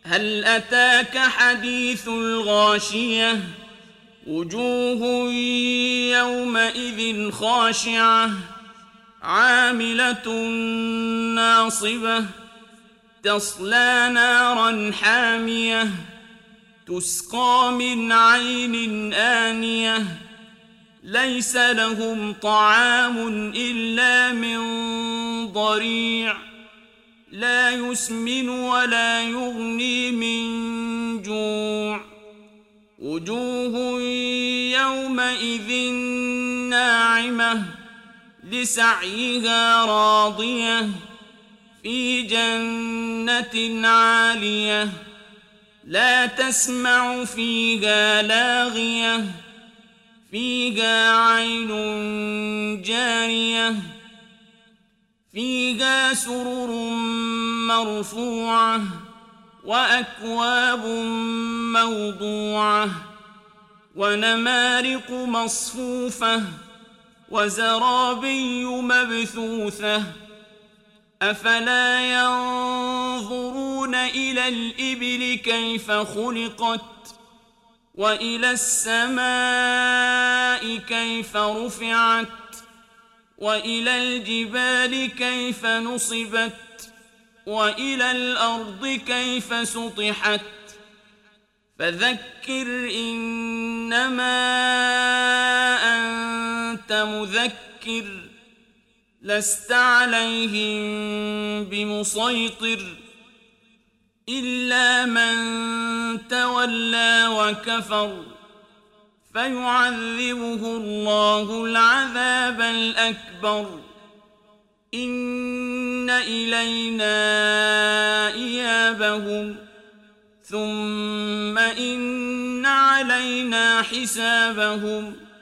هل أتاك حديث الغاشية وجوه يومئذ خاشعة عاملة ناصبة تصلى نارا حامية تسقى من عين آنية ليس لهم طعام إلا من ضريع لا يسمن ولا يغني من جوع وجوه يومئذ ناعمة لسعيها راضية في جنة عالية لا تسمع فيها لاغية فيها عين جارية فيها سرر مرفوعة وأكواب موضوعة ونمارق مصفوفة وزرابي مبثوثة أفلا ينظرون إلى الإبل كيف خلقت وإلى السماء كيف رفعت وإلى الجبال كيف نصبت وإلى الأرض كيف سطحت فذكر إنما أنت مذكر لست عليهم بمسيطر إلا من تولى وكفر فيعذبه الله العذاب الأكبر إن إلينا إيابهم ثم إن علينا حسابهم